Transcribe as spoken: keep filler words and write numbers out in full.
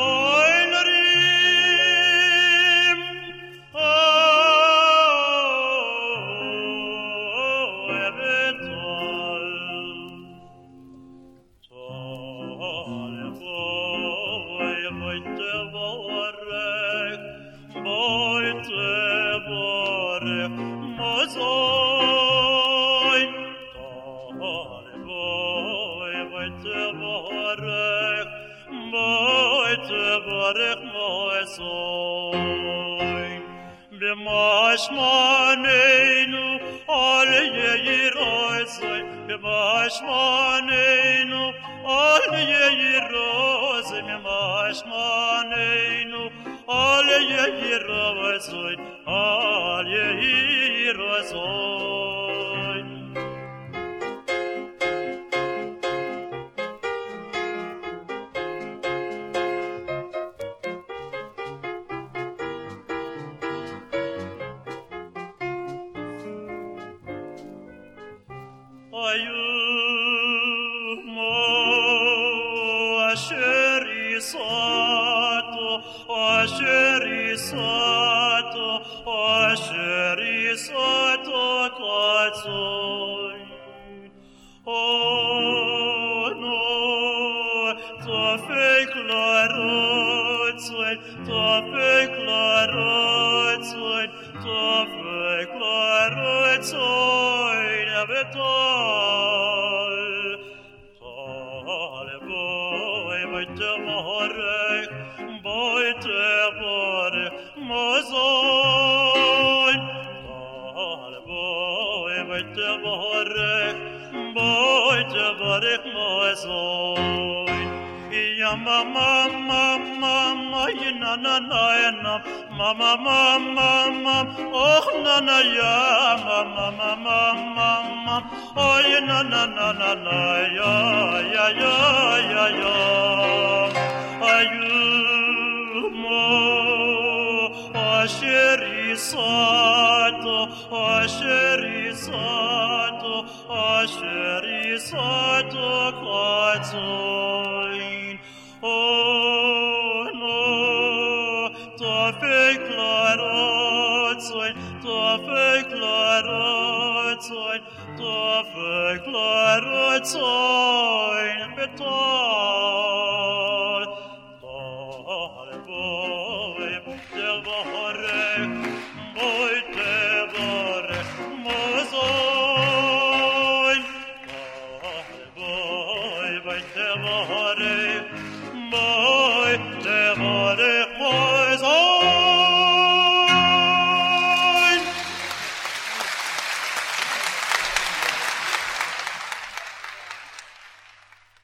B'mashmanenu al yeirozay, b'mashmanenu al yeirozay, b'mashmanenu al yeirozay, al yeirozay. Ayumo asher yisato, asher yisato, asher yisato katsoy. Oh no, tafek larotsoy, tafek larotsoy, tafek larotsoy. Betal, tal boy, boy te morek, boy te morek, mozoy. Tal boy, boy te morek, boy te morek, mozoy. Ya mama, mama, na na na na, mama, mama, mama, oh na na ya, mama, mama, mama, oh na na na na na ya, ya ya ya ya. Ayumo asher yisato, asher yisato, asher yisato katsoy. Oh no, tafek larotsoy, tafek larotsoy, tafek larotsoy. Betal, tal boy, del vorek.